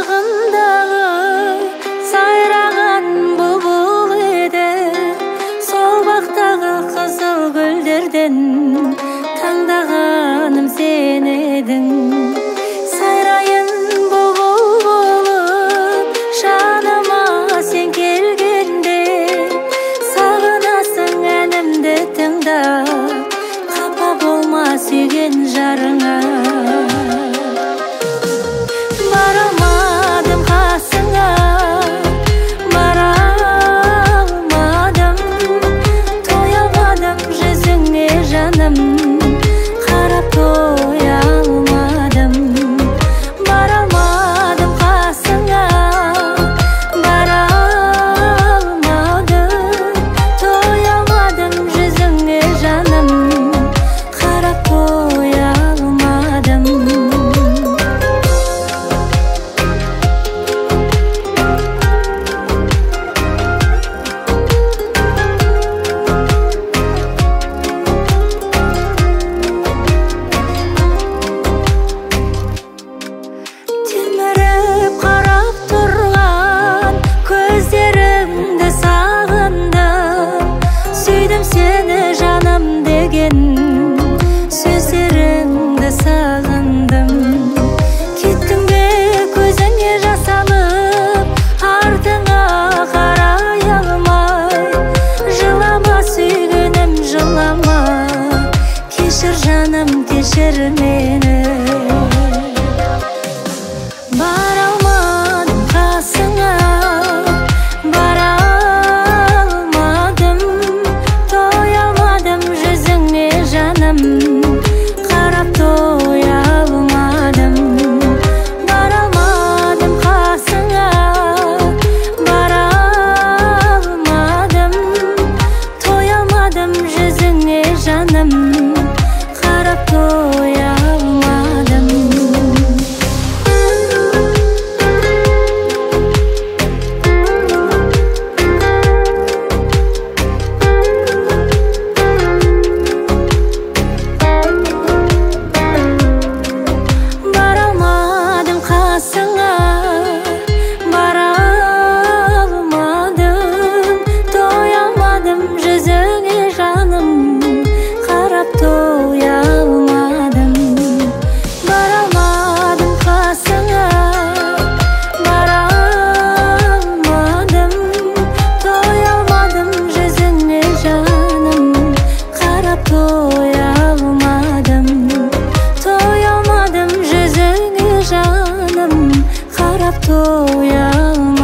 Аяғымдағы сайраған бұлбұл еді, сол бақтағы қызыл гүлдерден таңдағаным сен едің. Сайрайын бұлбұл болып жаныма сен келгенде, сағынасың әнімді тыңдап, қапа болма сүйген жарыңа. Бара алмадым қасыңа, бара алмадым, тоя алмадым жүзіңе жаным, қарап тоя алмадым. Бара алмадым қасыңа, бара алмадым, тоя алмадым жүзіңе жаным, қарап тоя алмадым. Телміріп қарап тұрған көздеріңді сағындым, сүйдім сені жаным деген сөздеріңді сағындым. Кеттің бе көзіңе жас алып, артыңа қарай алмай, жылама сүйгенім жылама, кешір жаным кешір мені. Бара алмадым қасыңа, бара алмадым, тоя алмадым жүзіңе жаным, қарап тоя алмадым. Бара алмадым қасыңа, бара алмадым, тоя алмадым жүзіңе жаным, қарап тоя алмадым. Бара алмадым қасыңа, бара алмадым, тоя алмадым жүзіңе жаным, қарап тоя алмадым. Бара алмадым қасыңа, бара алмадым, тоя алмадым жүзіңе жаным, қарап тоя алмадым. Тоя алмадым жүзіңе жаным, қарап тоя алмадым.